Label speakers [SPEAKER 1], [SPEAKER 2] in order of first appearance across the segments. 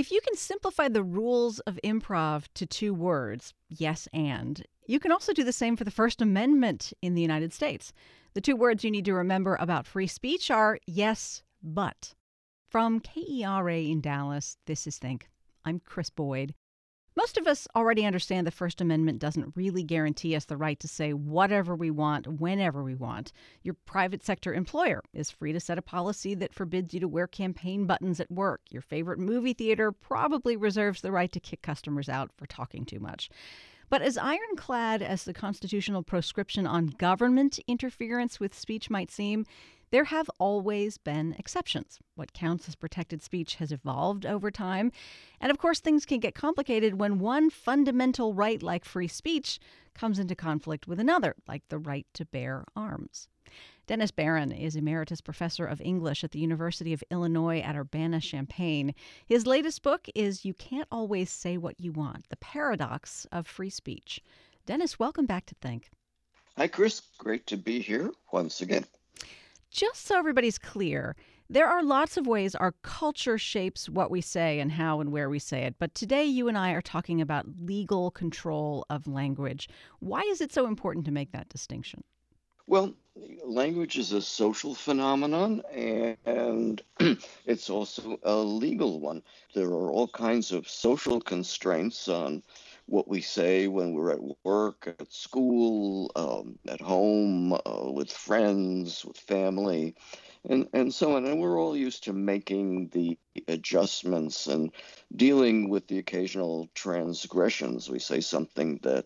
[SPEAKER 1] If you can simplify the rules of improv to two words, yes and, you can also do the same for the First Amendment in the United States. The two words you need to remember about free speech are yes, but. From KERA in Dallas, this is Think. I'm Chris Boyd. Most of us already understand the First Amendment doesn't really guarantee us the right to say whatever we want, whenever we want. Your private sector employer is free to set a policy that forbids you to wear campaign buttons at work. Your favorite movie theater probably reserves the right to kick customers out for talking too much. But as ironclad as the constitutional proscription on government interference with speech might seem, there have always been exceptions. What counts as protected speech has evolved over time. And of course, things can get complicated when one fundamental right, like free speech, comes into conflict with another, like the right to bear arms. Dennis Barron is Emeritus Professor of English at the University of Illinois at Urbana-Champaign. His latest book is You Can't Always Say What You Want, The Paradox of Free Speech. Dennis, welcome back to Think.
[SPEAKER 2] Hi, Chris. Great to be here once again.
[SPEAKER 1] Just so everybody's clear, there are lots of ways our culture shapes what we say and how and where we say it. But today you and I are talking about legal control of language. Why is it so important to make that distinction?
[SPEAKER 2] Well, language is a social phenomenon, and it's also a legal one. There are all kinds of social constraints on what we say when we're at work, at school, at home, with friends, with family, and so on. And we're all used to making the adjustments and dealing with the occasional transgressions. We say something that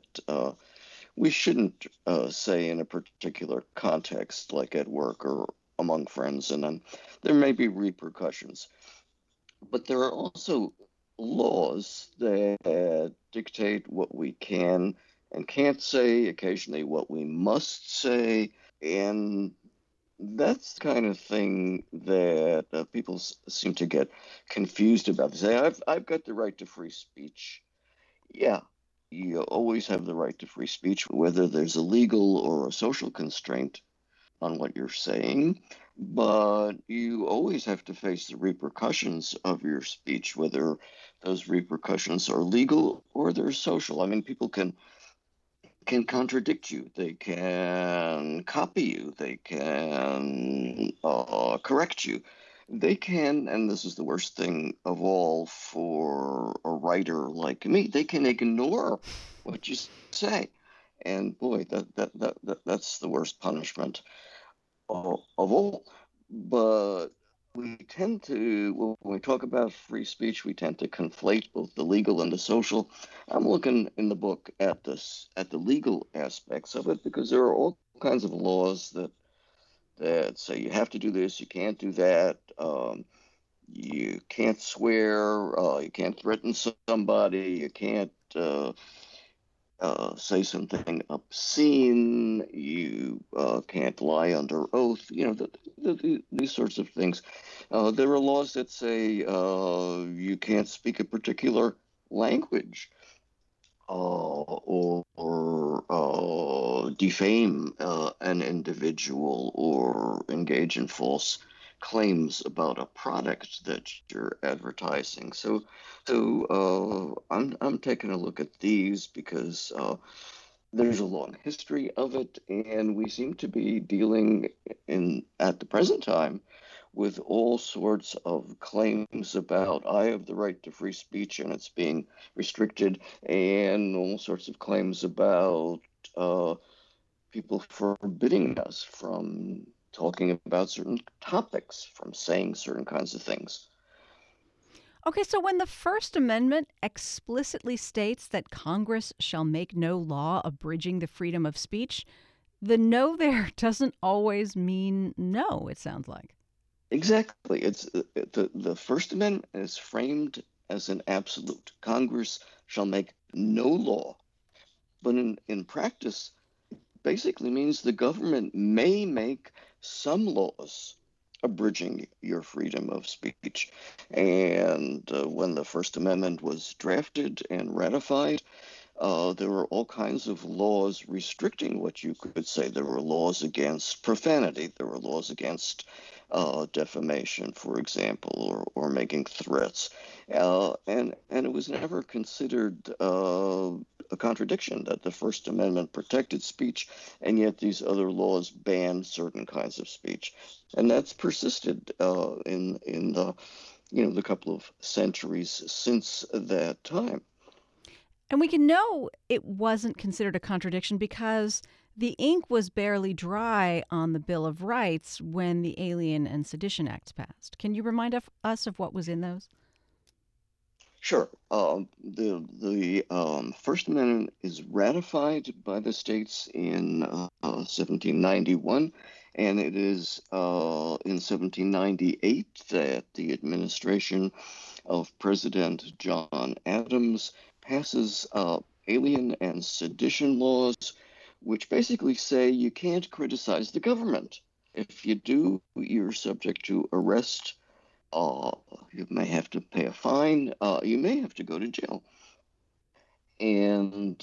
[SPEAKER 2] we shouldn't say in a particular context, like at work or among friends, and then there may be repercussions. But there are also laws that dictate what we can and can't say, occasionally what we must say, and that's the kind of thing that people seem to get confused about. They say, I've got the right to free speech. Yeah, you always have the right to free speech, whether there's a legal or a social constraint on what you're saying, but you always have to face the repercussions of your speech, whether those repercussions are legal or they're social. I mean, people can contradict you, they can copy you, they can correct you. They can, and this is the worst thing of all for a writer like me, they can ignore what you say. And boy, that's the worst punishment of all. But we tend to, when we talk about free speech, we tend to conflate both the legal and the social. I'm looking in the book at the legal aspects of it, because there are all kinds of laws that say you have to do this, you can't do that, you can't swear, you can't threaten somebody, you can't say something obscene, you can't lie under oath, these sorts of things. There are laws that say you can't speak a particular language or defame an individual or engage in false claims about a product that you're advertising. I'm taking a look at these because there's a long history of it, and we seem to be dealing at the present time with all sorts of claims about I have the right to free speech and it's being restricted, and all sorts of claims about people forbidding us from talking about certain topics, from saying certain kinds of things.
[SPEAKER 1] Okay, so when the First Amendment explicitly states that Congress shall make no law abridging the freedom of speech, the no there doesn't always mean no, it sounds like.
[SPEAKER 2] Exactly. It's the First Amendment is framed as an absolute. Congress shall make no law. But in practice, basically means the government may make some laws abridging your freedom of speech. And when the First Amendment was drafted and ratified, there were all kinds of laws restricting what you could say. There were laws against profanity. There were laws against defamation, for example, or making threats. And it was never considered a contradiction that the First Amendment protected speech, and yet these other laws banned certain kinds of speech. And that's persisted in the couple of centuries since that time.
[SPEAKER 1] And we can know it wasn't considered a contradiction because the ink was barely dry on the Bill of Rights when the Alien and Sedition Acts passed. Can you remind us of what was in those?
[SPEAKER 2] Sure. The First Amendment is ratified by the states in 1791, and it is in 1798 that the administration of President John Adams passes alien and sedition laws, which basically say you can't criticize the government. If you do, you're subject to arrest. uh, you may have to pay a fine. You may have to go to jail. And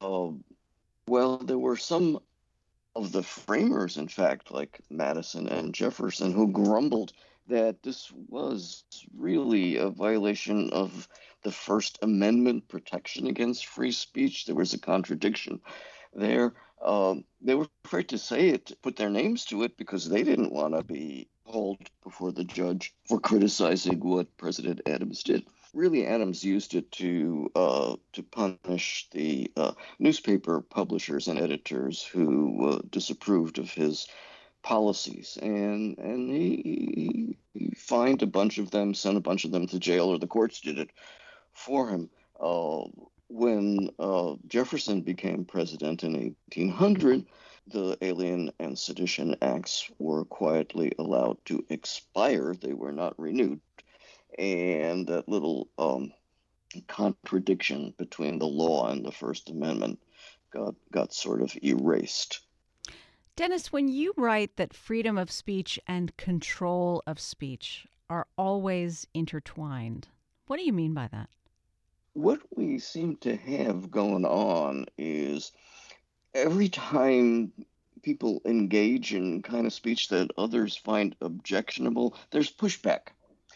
[SPEAKER 2] well, there were some of the framers, in fact, like Madison and Jefferson, who grumbled that this was really a violation of the First Amendment protection against free speech. There was a contradiction there. They were afraid to say it, to put their names to it, because they didn't want to be hauled before the judge for criticizing what President Adams did. Really, Adams used it to punish the newspaper publishers and editors who disapproved of his policies, and he fined a bunch of them, sent a bunch of them to jail, or the courts did it for him. Uh, when Jefferson became president in 1800, the Alien and Sedition Acts were quietly allowed to expire. They were not renewed. And that little contradiction between the law and the First Amendment got sort of erased.
[SPEAKER 1] Dennis, when you write that freedom of speech and control of speech are always intertwined, what do you mean by that?
[SPEAKER 2] What we seem to have going on is every time people engage in kind of speech that others find objectionable, there's pushback.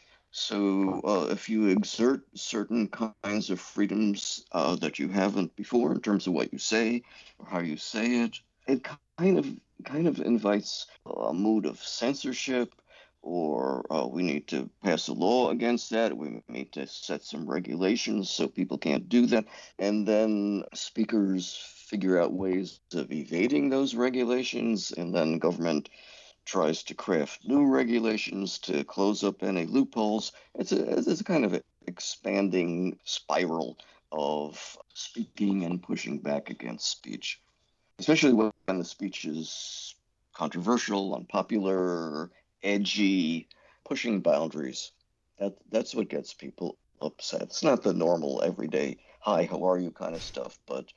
[SPEAKER 2] So if you exert certain kinds of freedoms that you haven't before in terms of what you say or how you say it, it kind of invites a mood of censorship, or we need to pass a law against that. We need to set some regulations so people can't do that. And then speakers figure out ways of evading those regulations, and then government tries to craft new regulations to close up any loopholes. It's a kind of expanding spiral of speaking and pushing back against speech, especially when the speech is controversial, unpopular, edgy, pushing boundaries. That's what gets people upset. It's not the normal everyday "Hi, how are you" kind of stuff, but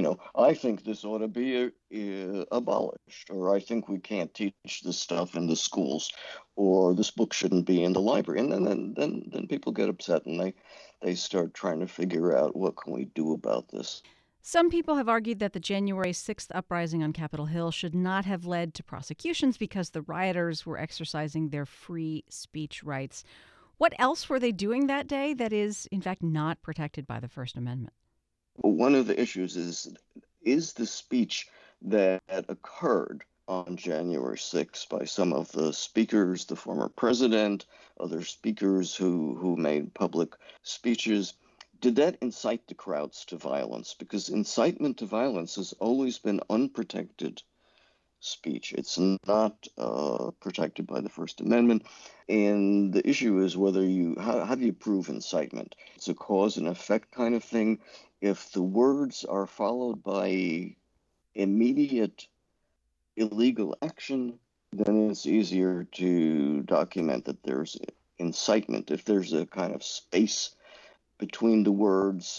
[SPEAKER 2] I think this ought to be abolished, or I think we can't teach this stuff in the schools, or this book shouldn't be in the library, and then people get upset and they start trying to figure out what can we do about this.
[SPEAKER 1] Some people have argued that the January 6th uprising on Capitol Hill should not have led to prosecutions because the rioters were exercising their free speech rights. What else were they doing that day that is, in fact, not protected by the First Amendment?
[SPEAKER 2] One of the issues is the speech that occurred on January 6th by some of the speakers, the former president, other speakers who made public speeches. Did that incite the crowds to violence? Because incitement to violence has always been unprotected speech. It's not protected by the First Amendment. And the issue is how do you prove incitement? It's a cause and effect kind of thing. If the words are followed by immediate illegal action, then it's easier to document that there's incitement. If there's a kind of space between the words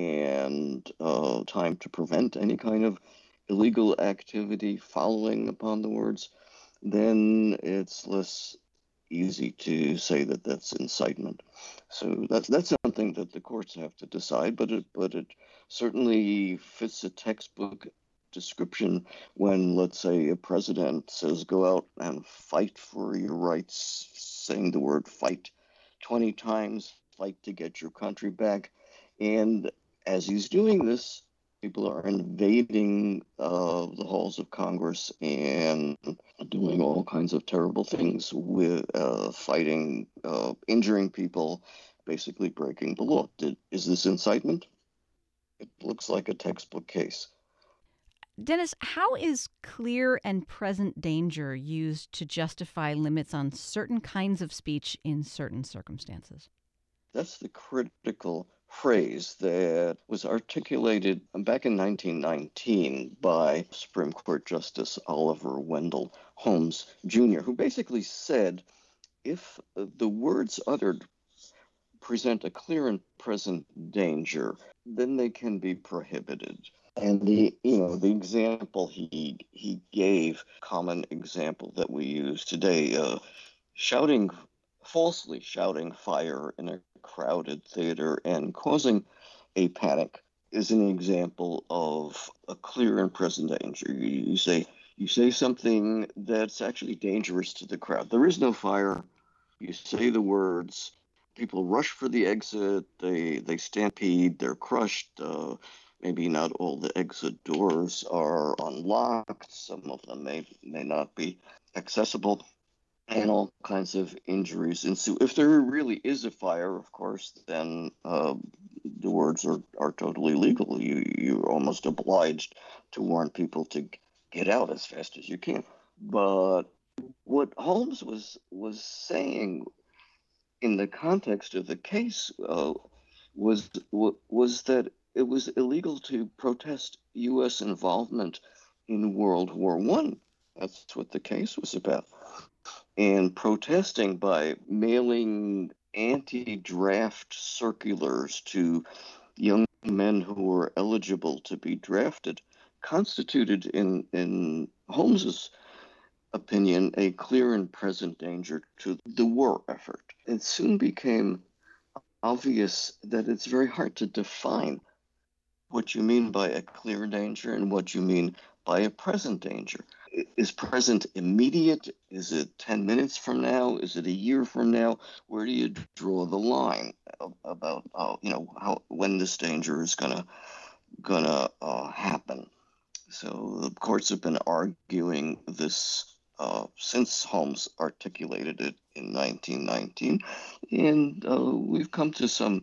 [SPEAKER 2] and time to prevent any kind of illegal activity following upon the words, then it's less easy to say that that's incitement. So that's something that the courts have to decide, but it certainly fits a textbook description when, let's say, a president says go out and fight for your rights, saying the word fight 20 times, fight to get your country back. And as he's doing this, people are invading the halls of Congress and doing all kinds of terrible things with fighting, injuring people, basically breaking the law. Is this incitement? It looks like a textbook case.
[SPEAKER 1] Dennis, how is clear and present danger used to justify limits on certain kinds of speech in certain circumstances?
[SPEAKER 2] That's the critical phrase that was articulated back in 1919 by Supreme Court Justice Oliver Wendell Holmes Jr., who basically said if the words uttered present a clear and present danger, then they can be prohibited. And the example he gave, common example that we use today, shouting falsely shouting fire in a crowded theater and causing a panic is an example of a clear and present danger. You say something that's actually dangerous to the crowd. There is no fire. You say the words. People rush for the exit. They stampede. They're crushed. Maybe not all the exit doors are unlocked. Some of them may not be accessible, and all kinds of injuries ensue. If there really is a fire, of course, then the words are totally legal. You're almost obliged to warn people to get out as fast as you can. But what Holmes was saying in the context of the case was that it was illegal to protest U.S. involvement in World War One. That's what the case was about. And protesting by mailing anti-draft circulars to young men who were eligible to be drafted constituted, in Holmes's opinion, a clear and present danger to the war effort. It soon became obvious that it's very hard to define what you mean by a clear danger and what you mean by a present danger. Is present immediate? Is it 10 minutes from now? Is it a year from now? Where do you draw the line about how when this danger is gonna happen? So the courts have been arguing this since Holmes articulated it in 1919, and we've come to some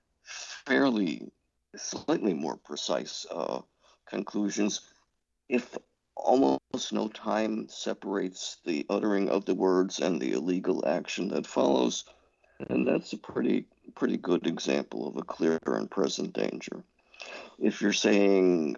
[SPEAKER 2] slightly more precise conclusions. If almost no time separates the uttering of the words and the illegal action that follows, and that's a pretty good example of a clear and present danger. If you're saying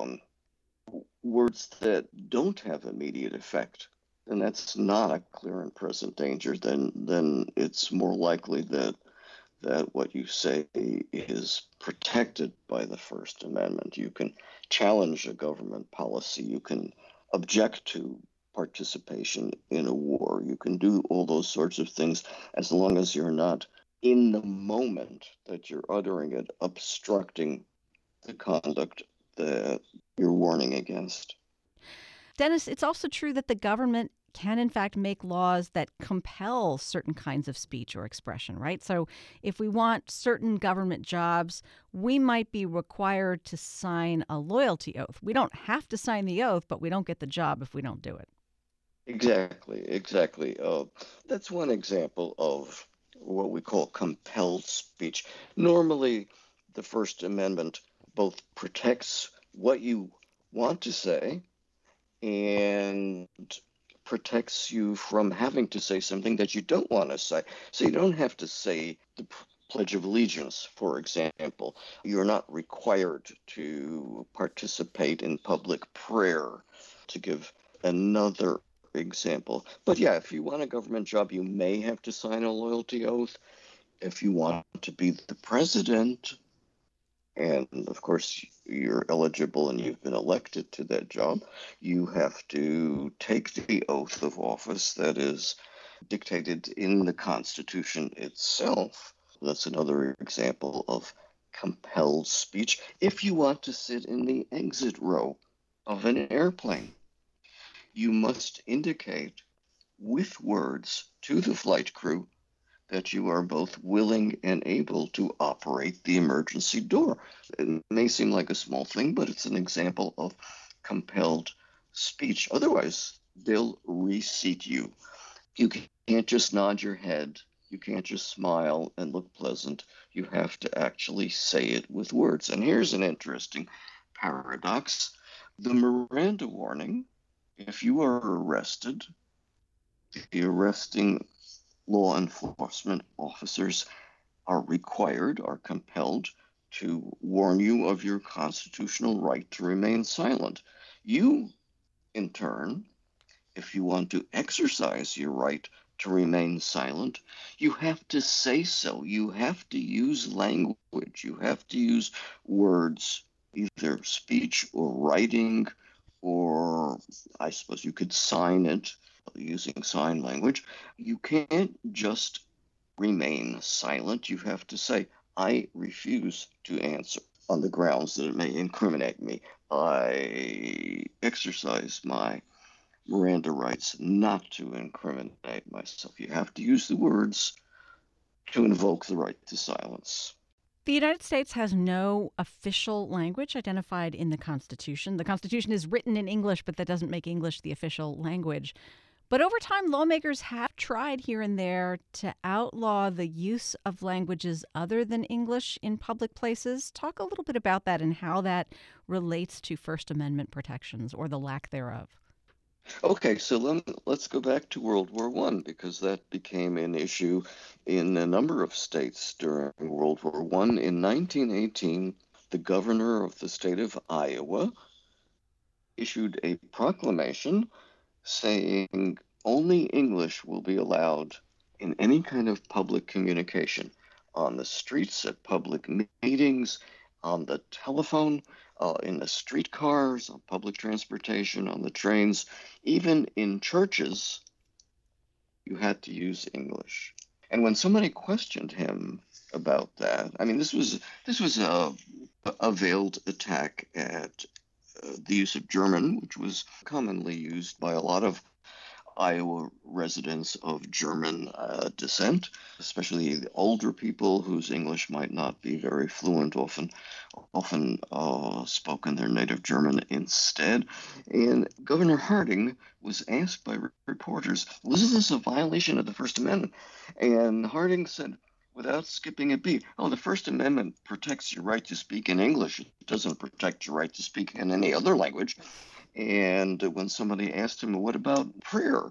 [SPEAKER 2] words that don't have immediate effect, then that's not a clear and present danger. Then it's more likely that what you say is protected by the First Amendment. You can challenge a government policy. You can object to participation in a war. You can do all those sorts of things as long as you're not, in the moment that you're uttering it, obstructing the conduct that you're warning against.
[SPEAKER 1] Dennis, it's also true that the government can, in fact, make laws that compel certain kinds of speech or expression, right? So if we want certain government jobs, we might be required to sign a loyalty oath. We don't have to sign the oath, but we don't get the job if we don't do it.
[SPEAKER 2] Exactly. That's one example of what we call compelled speech. Normally, the First Amendment both protects what you want to say and protects you from having to say something that you don't want to say. So you don't have to say the Pledge of Allegiance, for example. You're not required to participate in public prayer, to give another example. But yeah, if you want a government job, you may have to sign a loyalty oath. If you want to be the president, and of course you're eligible and you've been elected to that job, you have to take the oath of office that is dictated in the Constitution itself. That's another example of compelled speech. If you want to sit in the exit row of an airplane, you must indicate with words to the flight crew that you are both willing and able to operate the emergency door. It may seem like a small thing, but it's an example of compelled speech. Otherwise, they'll reseat you. You can't just nod your head. You can't just smile and look pleasant. You have to actually say it with words. And here's an interesting paradox. The Miranda warning, if you are arrested, the arresting law enforcement officers are compelled to warn you of your constitutional right to remain silent. You, in turn, if you want to exercise your right to remain silent, you have to say so. You have to use language. You have to use words, either speech or writing, or I suppose you could sign it using sign language. You can't just remain silent. You have to say, I refuse to answer on the grounds that it may incriminate me. I exercise my Miranda rights not to incriminate myself. You have to use the words to invoke the right to silence.
[SPEAKER 1] The United States has no official language identified in the Constitution. The Constitution is written in English, but that doesn't make English the official language. But over time, lawmakers have tried here and there to outlaw the use of languages other than English in public places. Talk a little bit about that and how that relates to First Amendment protections or the lack thereof.
[SPEAKER 2] Okay, so let's go back to World War One because that became an issue in a number of states during World War One. In 1918, the governor of the state of Iowa issued a proclamation saying only English will be allowed in any kind of public communication, on the streets, at public meetings, on the telephone, in the streetcars, on public transportation, on the trains, even in churches, you had to use English. And when somebody questioned him about that, I mean, this was a veiled attack at the use of German, which was commonly used by a lot of Iowa residents of German descent, especially the older people whose English might not be very fluent, often spoke in their native German instead. And Governor Harding was asked by reporters, was this a violation of the First Amendment? And Harding said, without skipping a beat, oh, the First Amendment protects your right to speak in English. It doesn't protect your right to speak in any other language. And when somebody asked him, what about prayer?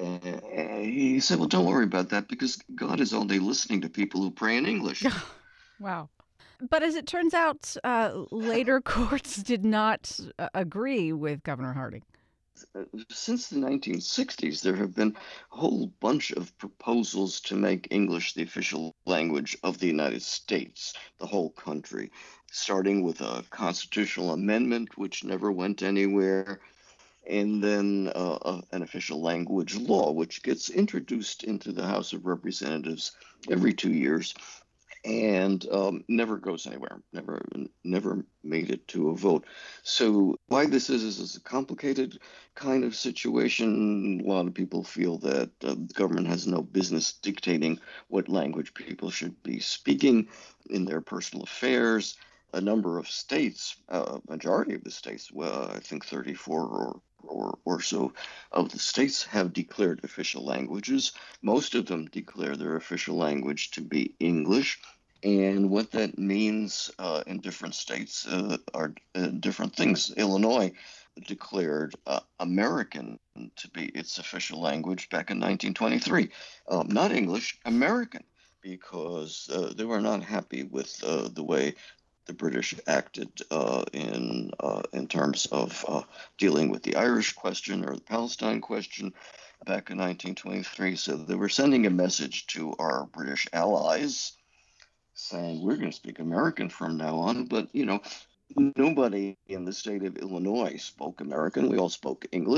[SPEAKER 2] He said, well, don't worry about that because God is only listening to people who pray in English.
[SPEAKER 1] Wow. But as it turns out, later courts did not agree with Governor Harding.
[SPEAKER 2] Since the 1960s, there have been a whole bunch of proposals to make English the official language of the United States, the whole country, starting with a constitutional amendment, which never went anywhere, and then an official language law, which gets introduced into the House of Representatives every 2 years and never goes anywhere, never made it to a vote. So why this is a complicated kind of situation. A lot of people feel that the government has no business dictating what language people should be speaking in their personal affairs. A number of states, majority of the states, well, I think 34 or so of the states have declared official languages. Most of them declare their official language to be English. And what that means in different states are different things. Illinois declared American to be its official language back in 1923. Not English, American, because they were not happy with the way the British acted in terms of dealing with the Irish question or the Palestine question back in 1923. So they were sending a message to our British allies saying we're going to speak American from now on. But, nobody in the state of Illinois spoke American. We all spoke English.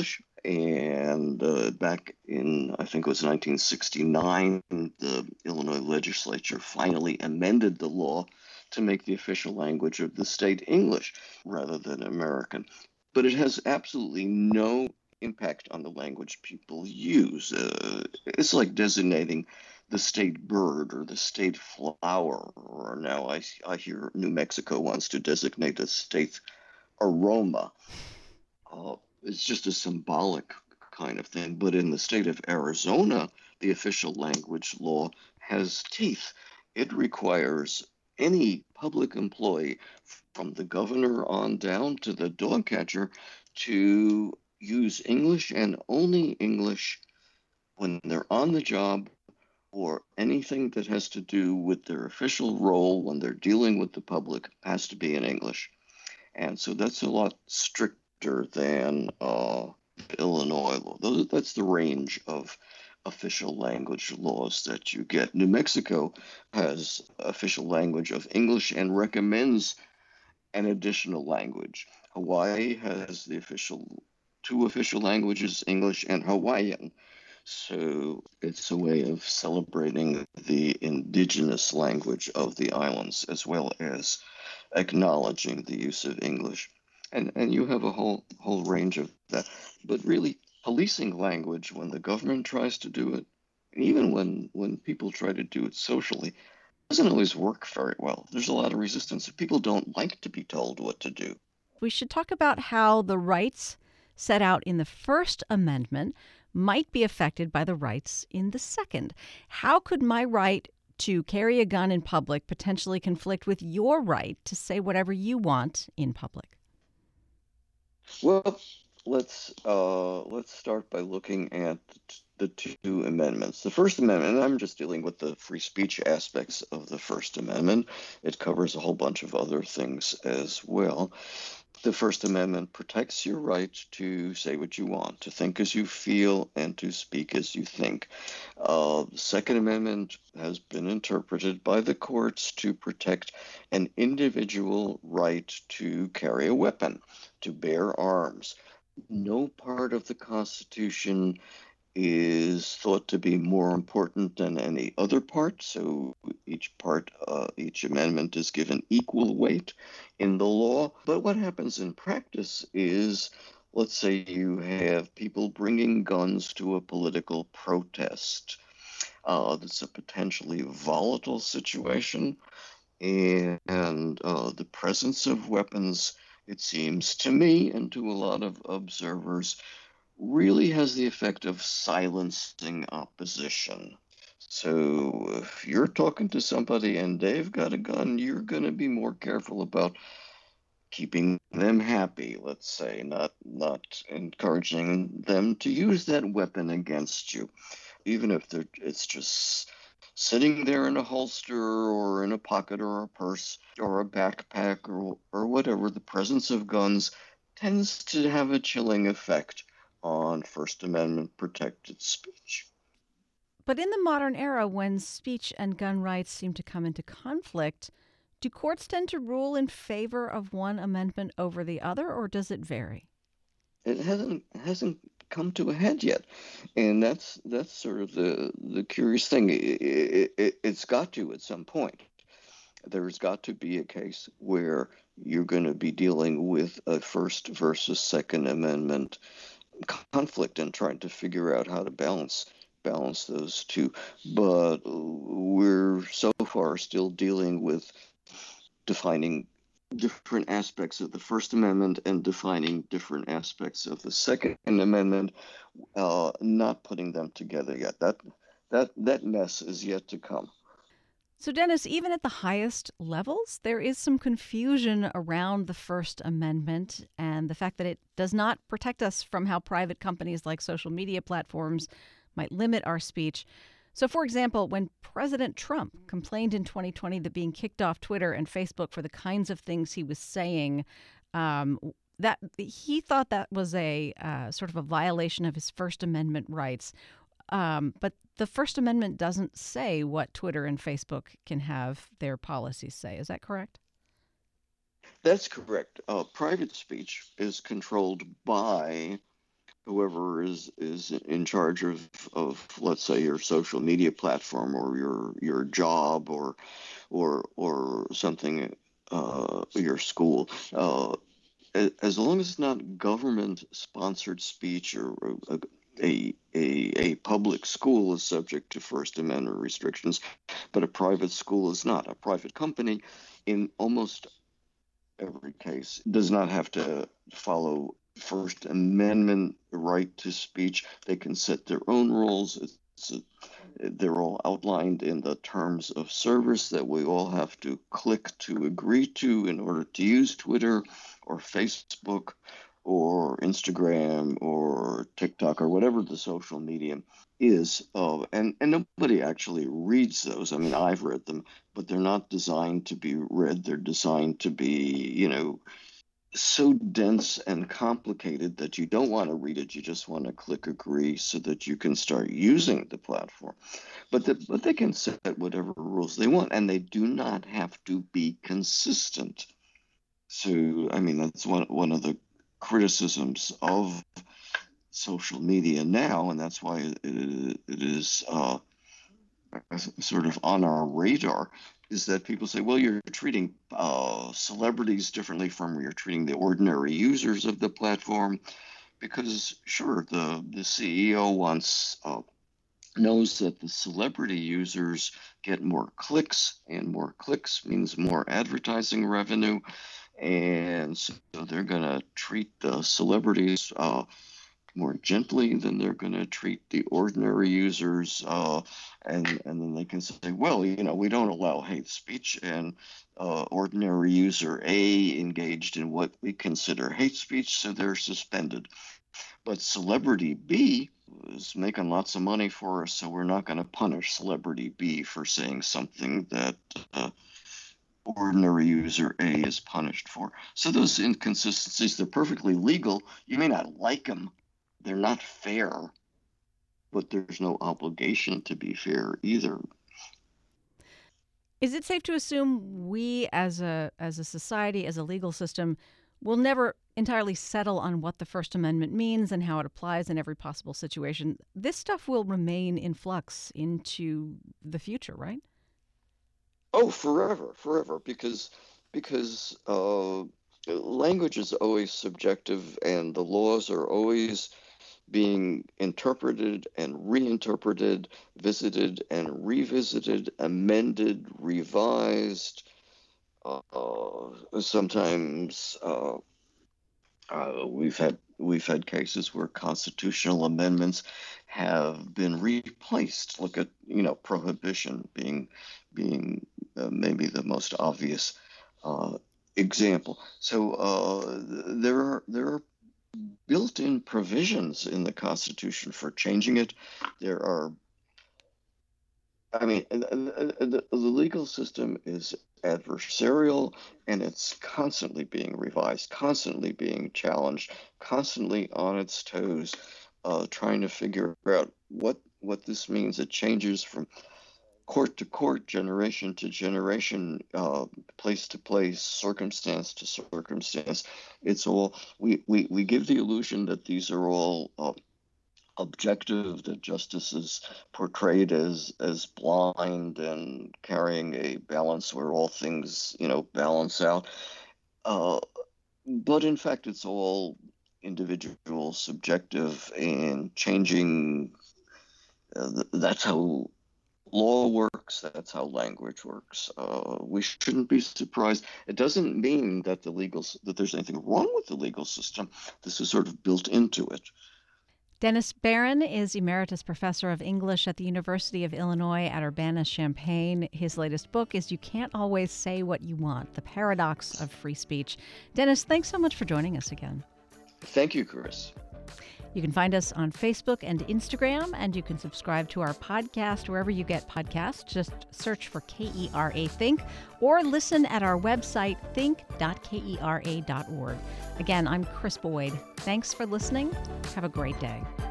[SPEAKER 2] And back in, I think it was 1969, the Illinois legislature finally amended the law to make the official language of the state English rather than American. But it has absolutely no impact on the language people use. It's like designating the state bird or the state flower, or now I hear New Mexico wants to designate a state aroma. It's just a symbolic kind of thing. But in the state of Arizona, the official language law has teeth. It requires any public employee, from the governor on down to the dog catcher, to use English and only English when they're on the job, or anything that has to do with their official role when they're dealing with the public has to be in English. And so that's a lot stricter than Illinois law. That's the range of official language laws that you get. New Mexico has official language of English and recommends an additional language. Hawaii has two official languages, English and Hawaiian. So it's a way of celebrating the indigenous language of the islands, as well as acknowledging the use of English. And you have a whole range of that. But really, policing language when the government tries to do it, and even when people try to do it socially, doesn't always work very well. There's a lot of resistance. People don't like to be told what to do.
[SPEAKER 1] We should talk about how the rights set out in the First Amendment might be affected by the rights in the Second. How could my right to carry a gun in public potentially conflict with your right to say whatever you want in public?
[SPEAKER 2] Well, let's start by looking at the two amendments. The First Amendment, and I'm just dealing with the free speech aspects of the First Amendment. It covers a whole bunch of other things as well. The First Amendment protects your right to say what you want, to think as you feel, and to speak as you think. The Second Amendment has been interpreted by the courts to protect an individual right to carry a weapon, to bear arms. No part of the Constitution is thought to be more important than any other part, so each amendment is given equal weight in the law. But what happens in practice is, let's say you have people bringing guns to a political protest. That's a potentially volatile situation, and the presence of weapons, it seems to me and to a lot of observers, really has the effect of silencing opposition. So if you're talking to somebody and they've got a gun, you're going to be more careful about keeping them happy, let's say, not encouraging them to use that weapon against you, even if it's just sitting there in a holster or in a pocket or a purse or a backpack or whatever. The presence of guns tends to have a chilling effect on First Amendment protected speech.
[SPEAKER 1] But in the modern era, when speech and gun rights seem to come into conflict, do courts tend to rule in favor of one amendment over the other, or does it vary?
[SPEAKER 2] It hasn't come to a head yet, and that's sort of the curious thing. It's got to at some point. There's got to be a case where you're going to be dealing with a First versus Second Amendment conflict and trying to figure out how to balance those two. But we're so far still dealing with defining different aspects of the First Amendment and defining different aspects of the Second Amendment, not putting them together yet. That mess is yet to come.
[SPEAKER 1] So, Dennis, even at the highest levels, there is some confusion around the First Amendment and the fact that it does not protect us from how private companies like social media platforms might limit our speech. So, for example, when President Trump complained in 2020 that being kicked off Twitter and Facebook for the kinds of things he was saying, that he thought that was a sort of a violation of his First Amendment rights. But the First Amendment doesn't say what Twitter and Facebook can have their policies say. Is that correct?
[SPEAKER 2] That's correct. Private speech is controlled by whoever is in charge of let's say your social media platform or your job or something, your school, as long as it's not government sponsored speech, or a public school is subject to First Amendment restrictions, but a private school is not. A private company, in almost every case, does not have to follow First Amendment right to speech. They can set their own rules. They're all outlined in the terms of service that we all have to click to agree to in order to use Twitter or Facebook or Instagram or TikTok or whatever the social medium is. And nobody actually reads those. I mean, I've read them, but they're not designed to be read. They're designed to be, so dense and complicated that you don't want to read it. You just want to click agree so that you can start using the platform. But they can set whatever rules they want, and they do not have to be consistent. So, I mean, that's one of the criticisms of social media now, and that's why it is sort of on our radar, is that people say, well, you're treating celebrities differently from you're treating the ordinary users of the platform, because sure, the CEO knows that the celebrity users get more clicks, and more clicks means more advertising revenue, and so they're going to treat the celebrities more gently than they're going to treat the ordinary users, and then they can say, well, we don't allow hate speech, and ordinary user A engaged in what we consider hate speech, so they're suspended. But celebrity B is making lots of money for us, so we're not going to punish celebrity B for saying something that ordinary user A is punished for. So those inconsistencies, they're perfectly legal. You may not like them. They're not fair, but there's no obligation to be fair either.
[SPEAKER 1] Is it safe to assume we as a society, as a legal system, will never entirely settle on what the First Amendment means and how it applies in every possible situation? This stuff will remain in flux into the future, right?
[SPEAKER 2] Oh, forever, because language is always subjective, and the laws are always being interpreted and reinterpreted, visited and revisited, amended, revised. Sometimes we've had cases where constitutional amendments have been replaced. Look at prohibition being maybe the most obvious example. So there are built-in provisions in the Constitution for changing it. There are, the legal system is adversarial, and it's constantly being revised, constantly being challenged, constantly on its toes, trying to figure out what this means. It changes from court to court, generation to generation, place to place, circumstance to circumstance. It's all, we give the illusion that these are all objective, that justice is portrayed as blind and carrying a balance where all things, balance out. But in fact, it's all individual, subjective, and changing. That's how law works. That's how language works. We shouldn't be surprised. It doesn't mean that that there's anything wrong with the legal system. This is sort of built into it.
[SPEAKER 1] Dennis Barron is Emeritus Professor of English at the University of Illinois at Urbana-Champaign. His latest book is You Can't Always Say What You Want, The Paradox of Free Speech. Dennis, thanks so much for joining us again.
[SPEAKER 2] Thank you, Chris.
[SPEAKER 1] You can find us on Facebook and Instagram, and you can subscribe to our podcast wherever you get podcasts. Just search for KERA Think, or listen at our website, think.kera.org. Again, I'm Chris Boyd. Thanks for listening. Have a great day.